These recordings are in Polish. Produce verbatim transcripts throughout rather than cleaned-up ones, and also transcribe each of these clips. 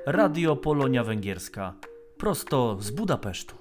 Radio Polonia Węgierska, prosto z Budapesztu.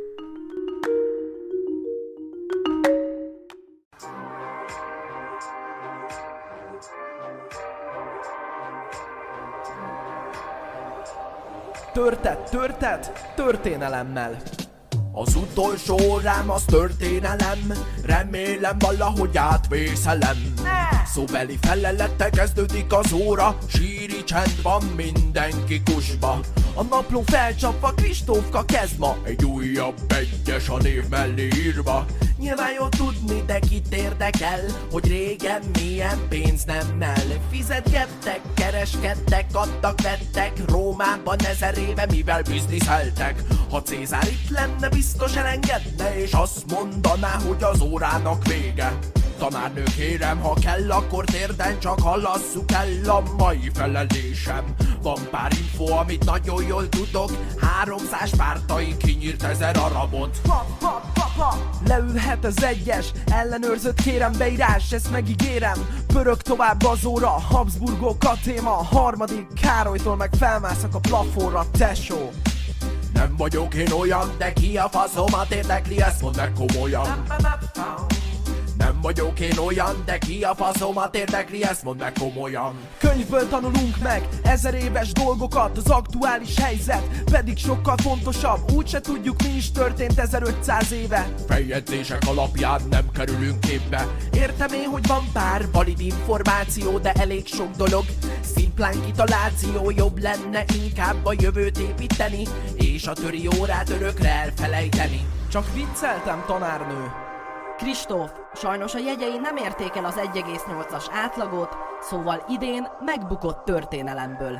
Törtet, törtet, történelemmel. Az utolsó órám az történelem, remélem valahogy átvészelem. Szóbeli felelete kezdődik az óra, síri csend van, mindenki kusba. A napló felcsapva, Kristófka kezd ma egy újabb egyes a név mellé írva. Nyilván jó tudni, de kit érdekel, hogy régen milyen pénz nemmel fizetgettek, kereskedtek, adtak, vettek Rómában ezer éve, mivel bizniszeltek. Ha Cézár itt lenne, biztos elengedne, és azt mondaná, hogy az órának vége. Tanárnő, kérem, ha kell, akkor térden csak hallasszuk el a mai felelésem. Van pár info, amit nagyon jól tudok, háromszáz spártai kinyírt ezer arabot. Pa, pa, pa, pa. Leülhet az egyes, ellenőrzött kérem beírás, ezt megígérem. Pörög tovább az óra, Habsburgok a téma, harmadik Károlytól meg felmászak a plafonra, tesó. Nem vagyok én olyan, de ki a faszomat érdekli, ezt mondd meg komolyan. Nem vagyok én olyan, de ki a faszomat érdekli, ezt mondd meg komolyan. Könyvből tanulunk meg ezer éves dolgokat, az aktuális helyzet pedig sokkal fontosabb. Úgyse tudjuk, mi is történt ezerötszáz éve. Feljegyzések alapján nem kerülünk képbe. Értem én, hogy van pár valid információ, de elég sok dolog. Szimplán kitaláció, jobb lenne inkább a jövőt építeni, és a töri órát örökre elfelejteni. Csak vicceltem, tanárnő. Kristóf, sajnos a jegyei nem érték el az egy egész nyolcas átlagot, szóval idén megbukott történelemből.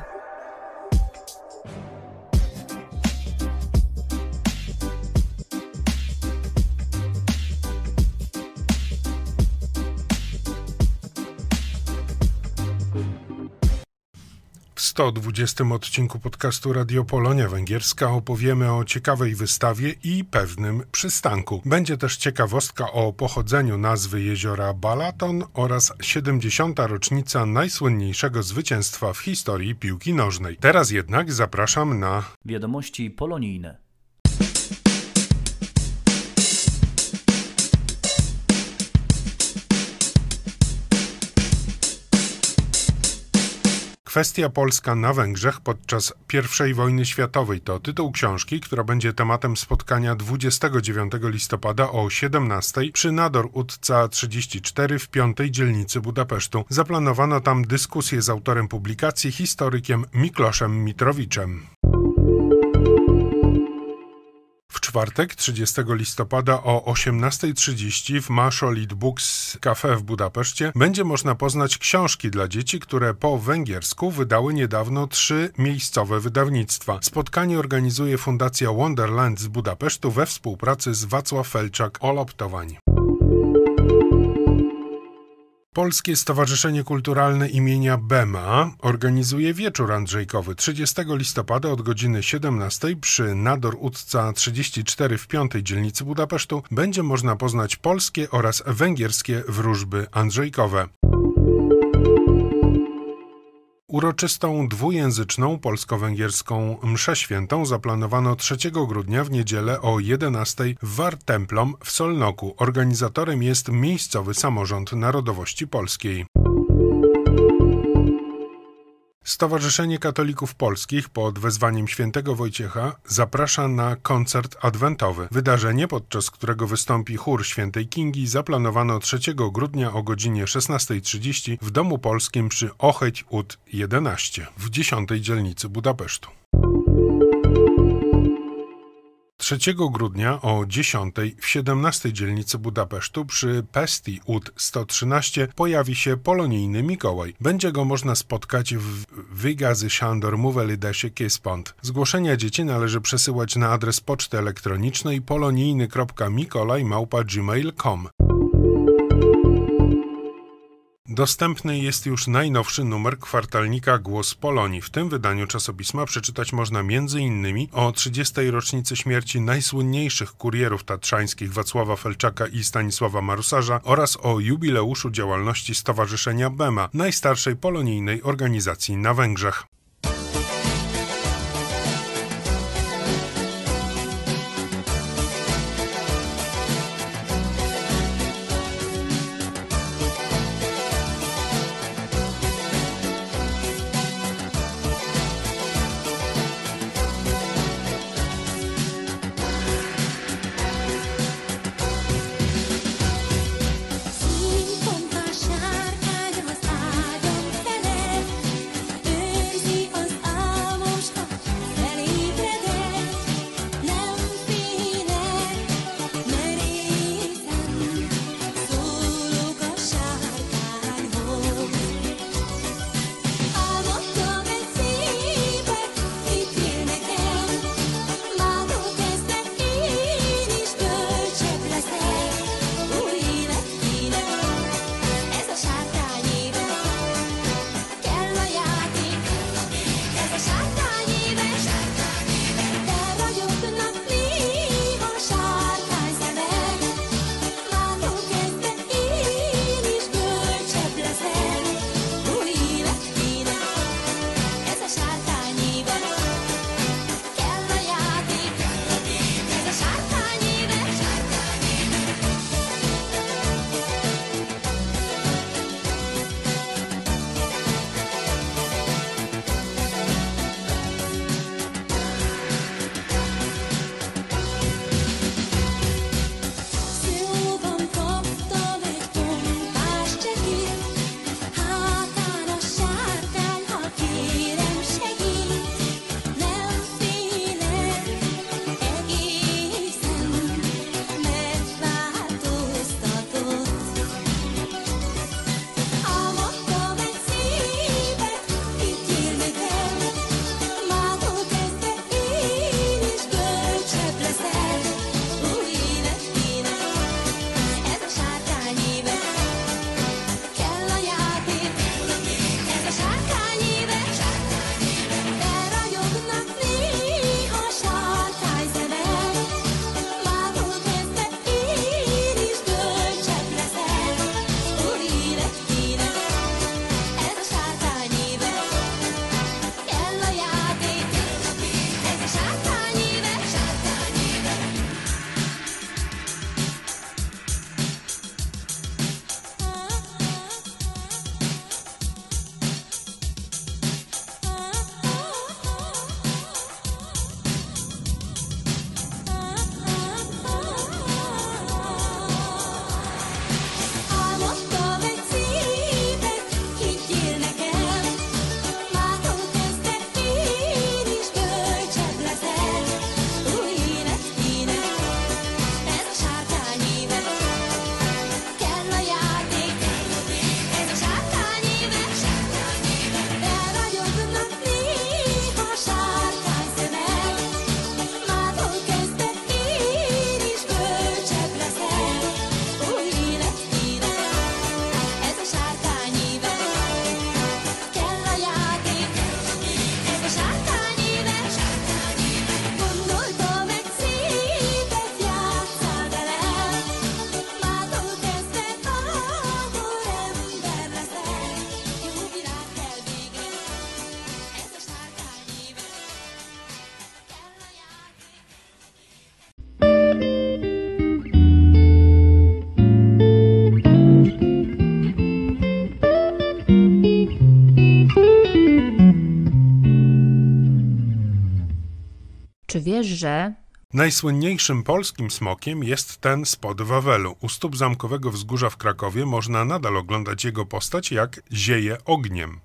W sto dwudziestym odcinku podcastu Radio Polonia Węgierska opowiemy o ciekawej wystawie i pewnym przystanku. Będzie też ciekawostka o pochodzeniu nazwy jeziora Balaton oraz siedemdziesiąta rocznica najsłynniejszego zwycięstwa w historii piłki nożnej. Teraz jednak zapraszam na Wiadomości polonijne. Kwestia polska na Węgrzech podczas pierwszej wojny światowej to tytuł książki, która będzie tematem spotkania dwudziestego dziewiątego listopada o siedemnastej przy Nádor utca trzydzieści cztery w piątej dzielnicy Budapesztu. Zaplanowano tam dyskusję z autorem publikacji, historykiem Mikloszem Mitrowiczem. W czwartek, trzydziestego listopada o osiemnastej trzydzieści w Másolit Books Cafe w Budapeszcie będzie można poznać książki dla dzieci, które po węgiersku wydały niedawno trzy miejscowe wydawnictwa. Spotkanie organizuje Fundacja Wonderland z Budapesztu we współpracy z Wacław Felczak Oloptowań. Polskie Stowarzyszenie Kulturalne imienia Bema organizuje wieczór andrzejkowy trzydziestego listopada od godziny siedemnastej przy Nádor utca trzydzieści cztery w piątej dzielnicy Budapesztu będzie można poznać polskie oraz węgierskie wróżby andrzejkowe. Uroczystą dwujęzyczną polsko-węgierską mszę świętą zaplanowano trzeciego grudnia w niedzielę o jedenastej w Wartemplom w Solnoku. Organizatorem jest miejscowy samorząd narodowości polskiej. Stowarzyszenie Katolików Polskich pod wezwaniem świętego Wojciecha zaprasza na koncert adwentowy. Wydarzenie, podczas którego wystąpi chór świętej Kingi, zaplanowano trzeciego grudnia o godzinie szesnastej trzydzieści w Domu Polskim przy Ocheć ut jedenaście w dziesiątej dzielnicy Budapesztu. trzeciego grudnia o dziesiątej w siedemnastej dzielnicy Budapesztu przy Pesti ut sto trzynaście pojawi się polonijny Mikołaj. Będzie go można spotkać w Vigazy Sándor Művelődési Központ. Zgłoszenia dzieci należy przesyłać na adres poczty elektronicznej polonijny kropka mikolaj małpa gmail kropka com. Dostępny jest już najnowszy numer kwartalnika Głos Polonii. W tym wydaniu czasopisma przeczytać można między innymi o trzydziestej rocznicy śmierci najsłynniejszych kurierów tatrzańskich Wacława Felczaka i Stanisława Marusarza oraz o jubileuszu działalności Stowarzyszenia Bema, najstarszej polonijnej organizacji na Węgrzech. Czy wiesz, że... Najsłynniejszym polskim smokiem jest ten spod Wawelu. U stóp Zamkowego Wzgórza w Krakowie można nadal oglądać jego postać, jak zieje ogniem.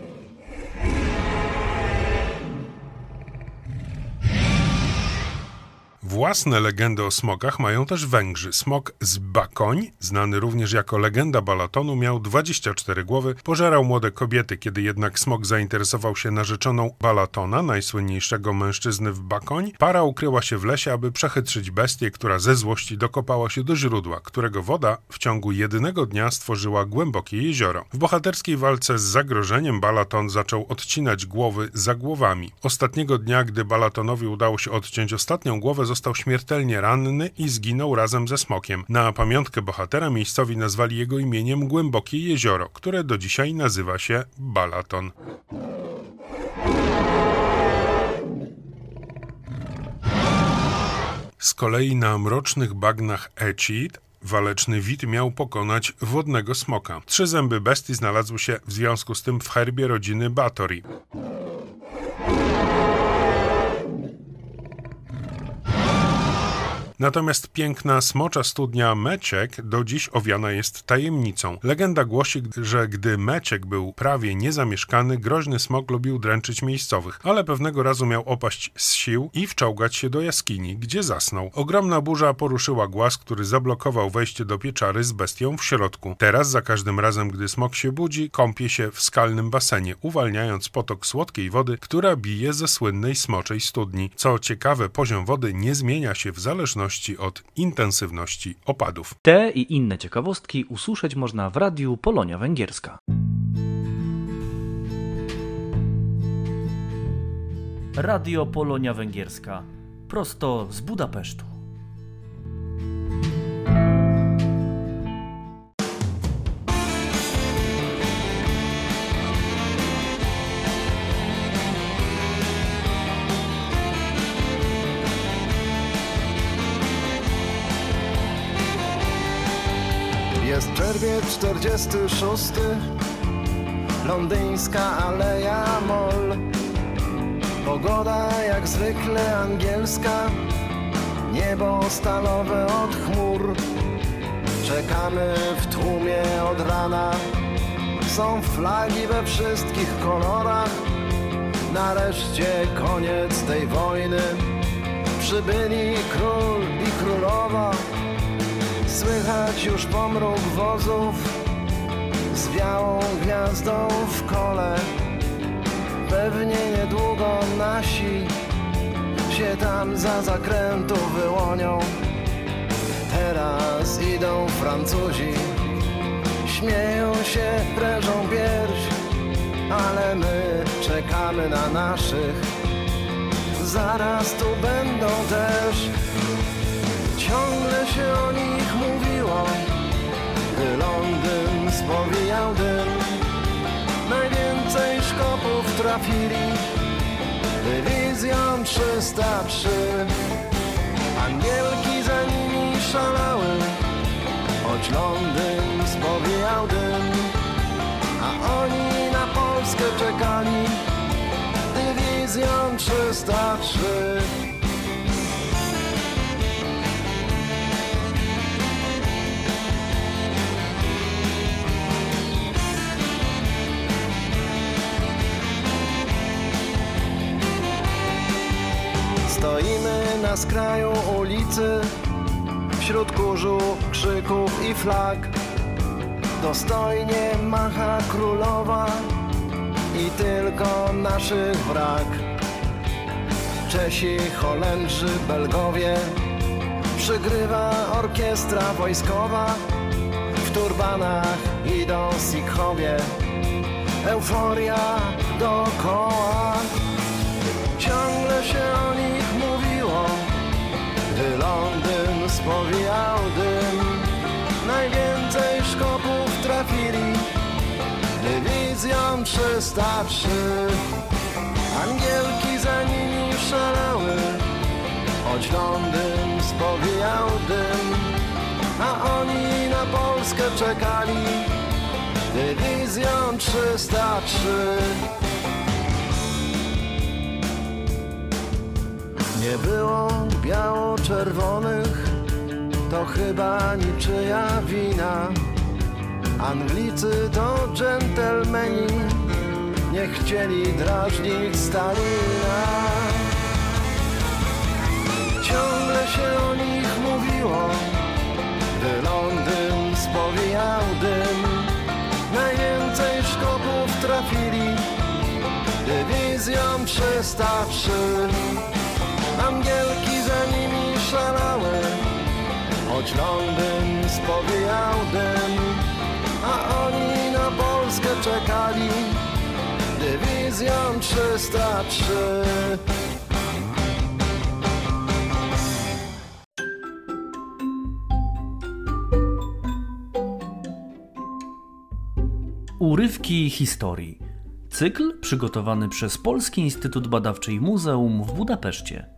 Własne legendy o smokach mają też Węgrzy. Smok z Bakoń, znany również jako legenda Balatonu, miał dwadzieścia cztery głowy, pożerał młode kobiety. Kiedy jednak smok zainteresował się narzeczoną Balatona, najsłynniejszego mężczyzny w Bakoń, para ukryła się w lesie, aby przechytrzyć bestię, która ze złości dokopała się do źródła, którego woda w ciągu jednego dnia stworzyła głębokie jezioro. W bohaterskiej walce z zagrożeniem Balaton zaczął odcinać głowy za głowami. Ostatniego dnia, gdy Balatonowi udało się odciąć ostatnią głowę, został śmiertelnie ranny i zginął razem ze smokiem. Na pamiątkę bohatera miejscowi nazwali jego imieniem Głębokie Jezioro, które do dzisiaj nazywa się Balaton. Z kolei na mrocznych bagnach Ecid waleczny Wit miał pokonać wodnego smoka. Trzy zęby bestii znalazły się w związku z tym w herbie rodziny Báthory. Natomiast piękna smocza studnia Meciek do dziś owiana jest tajemnicą. Legenda głosi, że gdy Meciek był prawie niezamieszkany, groźny smok lubił dręczyć miejscowych, ale pewnego razu miał opaść z sił i wczołgać się do jaskini, gdzie zasnął. Ogromna burza poruszyła głaz, który zablokował wejście do pieczary z bestią w środku. Teraz za każdym razem, gdy smok się budzi, kąpie się w skalnym basenie, uwalniając potok słodkiej wody, która bije ze słynnej smoczej studni. Co ciekawe, poziom wody nie zmienia się w zależności od intensywności opadów. Te i inne ciekawostki usłyszeć można w Radiu Polonia Węgierska. Radio Polonia Węgierska. Prosto z Budapesztu. Jest czerwiec czterdziesty szósty, londyńska Aleja Mall. Pogoda jak zwykle angielska, niebo stalowe od chmur. Czekamy w tłumie od rana, są flagi we wszystkich kolorach. Nareszcie koniec tej wojny, przybyli król i królowa. Słychać już pomruk wozów z białą gwiazdą w kole. Pewnie niedługo nasi się tam za zakrętu wyłonią. Teraz idą Francuzi, śmieją się, prężą pierś, ale my czekamy na naszych. Zaraz tu będą też. Ciągle się o nich mówiło, gdy Londyn spowijał dym. Najwięcej szkopów trafili dywizją trzysta trzy. Angielki za nimi szalały, choć Londyn spowijał dym. A oni na Polskę czekali dywizją trzysta trzy. Stoimy na skraju ulicy, wśród kurzu, krzyków i flag. Dostojnie macha królowa i tylko naszych brak. Czesi, Holendrzy, Belgowie, przygrywa orkiestra wojskowa. W turbanach idą Sikhowie, euforia dookoła. Ciągle się o nich mówiło, gdy Londyn spowijał dym. Najwięcej szkopów trafili dywizją trzysta trzy. Angielki za nimi szalały, choć Londyn spowijał dym. A oni na Polskę czekali dywizją trzysta trzy. Nie czerwonych to chyba niczyja wina. Anglicy to dżentelmeni, nie chcieli drażnić Stalina. Ciągle się o nich mówiło, gdy Londyn spowijał dym. Najwięcej szkopów trafili dywizją trzysta trzy. Angielki za nimi szalały, choć Londyn spowijał dym. A oni na Polskę czekali dywizją trzysta trzy. Urywki historii. Cykl przygotowany przez Polski Instytut Badawczy i Muzeum w Budapeszcie.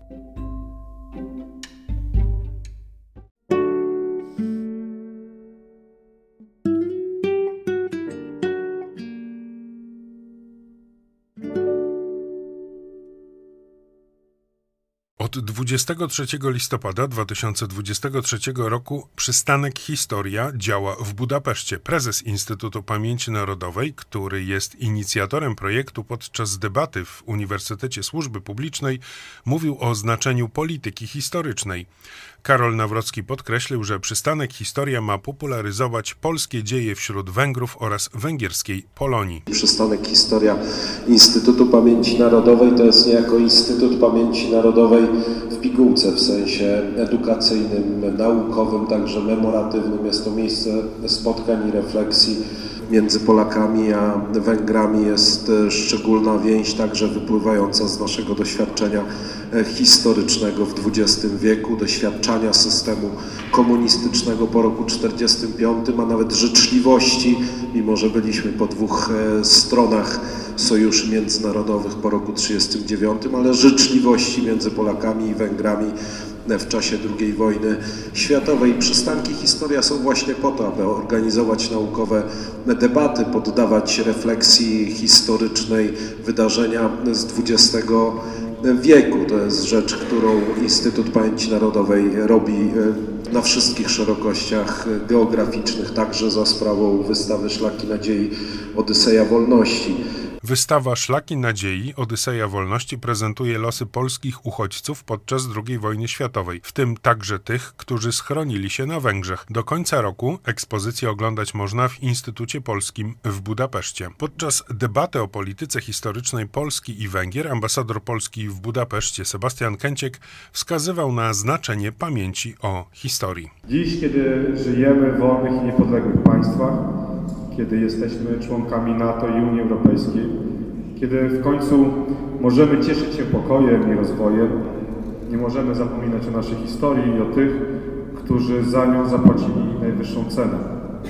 Od dwudziestego trzeciego listopada dwa tysiące dwudziestego trzeciego roku przystanek Historia działa w Budapeszcie. Prezes Instytutu Pamięci Narodowej, który jest inicjatorem projektu podczas debaty w Uniwersytecie Służby Publicznej, mówił o znaczeniu polityki historycznej. Karol Nawrocki podkreślił, że przystanek Historia ma popularyzować polskie dzieje wśród Węgrów oraz węgierskiej Polonii. Przystanek Historia Instytutu Pamięci Narodowej to jest niejako Instytut Pamięci Narodowej w pigułce, w sensie edukacyjnym, naukowym, także memoratywnym. Jest to miejsce spotkań i refleksji między Polakami a Węgrami. Jest szczególna więź, także wypływająca z naszego doświadczenia historycznego w dwudziestym wieku, doświadczania systemu komunistycznego po roku czterdziestym piątym, a nawet życzliwości, mimo że byliśmy po dwóch stronach sojuszy międzynarodowych po roku trzydziestym dziewiątym, ale życzliwości między Polakami i Węgrami w czasie drugiej wojny światowej. Przystanki Historia są właśnie po to, aby organizować naukowe debaty, poddawać refleksji historycznej wydarzenia z dwudziestego wieku. To jest rzecz, którą Instytut Pamięci Narodowej robi na wszystkich szerokościach geograficznych, także za sprawą wystawy Szlaki Nadziei Odyseja Wolności. Wystawa Szlaki Nadziei Odyseja Wolności prezentuje losy polskich uchodźców podczas drugiej wojny światowej, w tym także tych, którzy schronili się na Węgrzech. Do końca roku ekspozycję oglądać można w Instytucie Polskim w Budapeszcie. Podczas debaty o polityce historycznej Polski i Węgier ambasador Polski w Budapeszcie Sebastian Kęciek wskazywał na znaczenie pamięci o historii. Dziś, kiedy żyjemy w wolnych i niepodległych państwach, kiedy jesteśmy członkami NATO i Unii Europejskiej, kiedy w końcu możemy cieszyć się pokojem i rozwojem, nie możemy zapominać o naszej historii i o tych, którzy za nią zapłacili najwyższą cenę.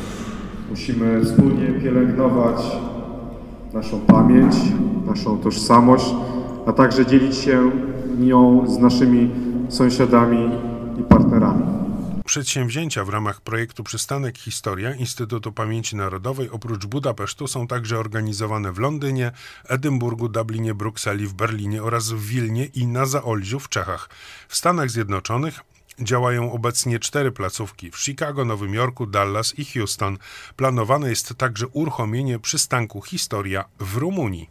Musimy wspólnie pielęgnować naszą pamięć, naszą tożsamość, a także dzielić się nią z naszymi sąsiadami i partnerami. Przedsięwzięcia w ramach projektu Przystanek Historia Instytutu Pamięci Narodowej oprócz Budapesztu są także organizowane w Londynie, Edynburgu, Dublinie, Brukseli, w Berlinie oraz w Wilnie i na Zaolziu w Czechach. W Stanach Zjednoczonych działają obecnie cztery placówki w Chicago, Nowym Jorku, Dallas i Houston. Planowane jest także uruchomienie przystanku Historia w Rumunii.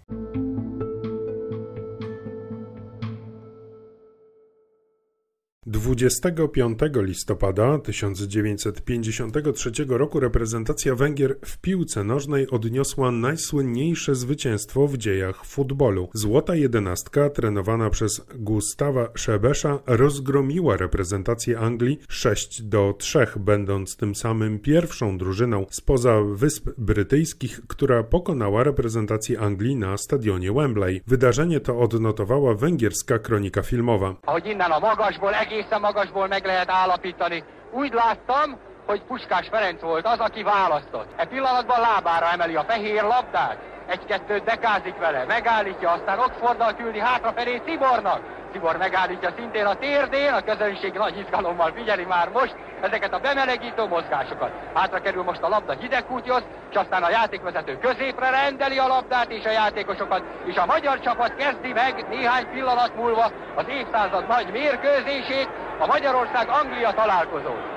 dwudziestego piątego listopada tysiąc dziewięćset pięćdziesiątego trzeciego roku reprezentacja Węgier w piłce nożnej odniosła najsłynniejsze zwycięstwo w dziejach futbolu. Złota jedenastka, trenowana przez Gustawa Szebesza, rozgromiła reprezentację Anglii sześć do trzech, będąc tym samym pierwszą drużyną spoza Wysp Brytyjskich, która pokonała reprezentację Anglii na stadionie Wembley. Wydarzenie to odnotowała węgierska kronika filmowa. Egészen magasból meg lehet állapítani. Úgy láttam, hogy Puskás Ferenc volt az, aki választott. E pillanatban lábára emeli a fehér labdát, egy-kettőt bekázik vele, megállítja, aztán Oxforddal küldi hátrafelé Tibornak. Tibor megállítja szintén a térdén, a közönség nagy izgalommal figyeli már most ezeket a bemelegítő mozgásokat. Hátra kerül most a labda Hidegkúthoz, és aztán a játékvezető középre rendeli a labdát és a játékosokat, és a magyar csapat kezdi meg néhány pillanat múlva az évszázad nagy mérkőzését. a Magyarország-Anglia találkozót.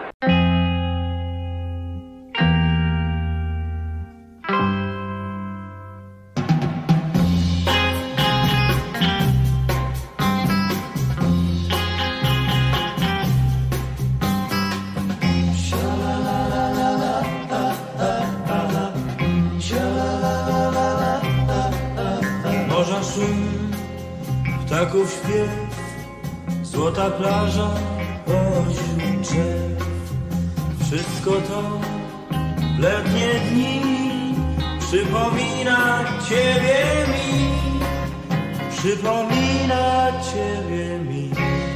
Morza szum, ptaków śpiew, złota plaża pośród drzew. Wszystko to w letnie dni przypomina Ciebie mi, przypomina Ciebie mi.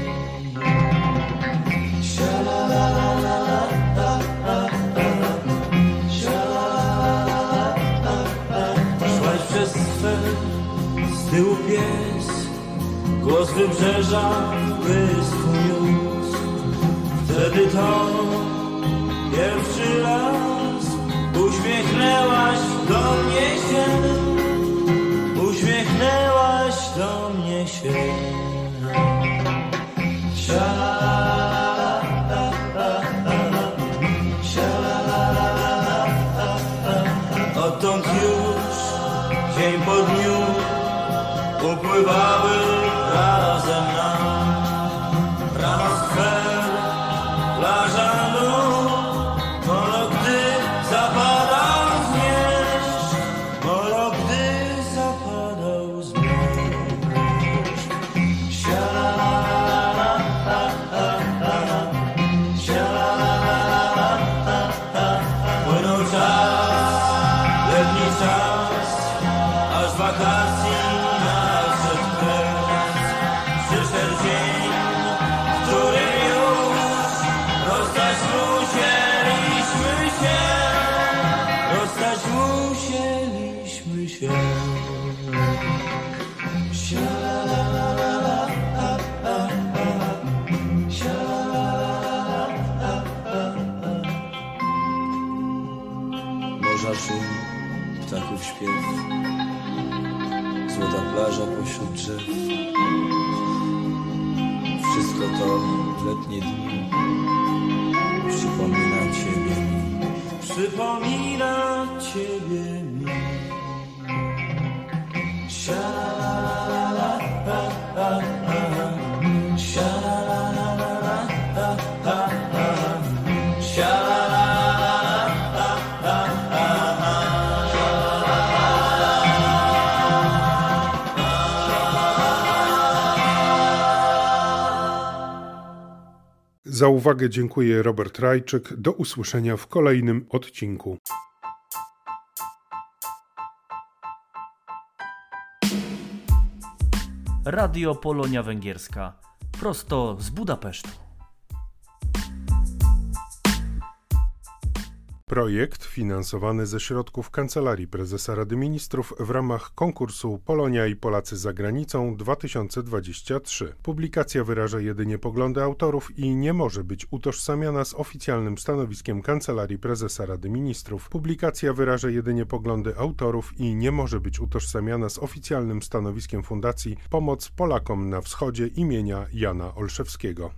Szłaś przez sfer, z tyłu pies, głos wybrzeża w błysku niósł. Wtedy to pierwszy raz uśmiechnęłaś do mnie się, uśmiechnęłaś do mnie się. Odtąd już dzień po dniu upływały razem nam. Rano skwer, plaża nóg, molo gdy zapadał zmierzch, molo gdy zapadał zmierzch. Sialala, sialala, płynął czas, letni czas, aż wakacji nadszedł kres. Przyszedł dzień, w którym już rozstać musieliśmy się, rozstać musieliśmy się. Sialala, sialala. Morza szum, ptaków śpiew, złota plaża pośród drzew. Wszystko to w letnie dni przypomina Ciebie mi, przypomina Ciebie mi. Sialala, sialala, sialala. Za uwagę dziękuję Robert Rajczyk. Do usłyszenia w kolejnym odcinku. Radio Polonia Węgierska. Prosto z Budapesztu. Projekt finansowany ze środków Kancelarii Prezesa Rady Ministrów w ramach konkursu Polonia i Polacy za granicą dwa tysiące dwudziesty trzeci. Publikacja wyraża jedynie poglądy autorów i nie może być utożsamiana z oficjalnym stanowiskiem Kancelarii Prezesa Rady Ministrów. Publikacja wyraża jedynie poglądy autorów i nie może być utożsamiana z oficjalnym stanowiskiem Fundacji Pomoc Polakom na Wschodzie imienia Jana Olszewskiego.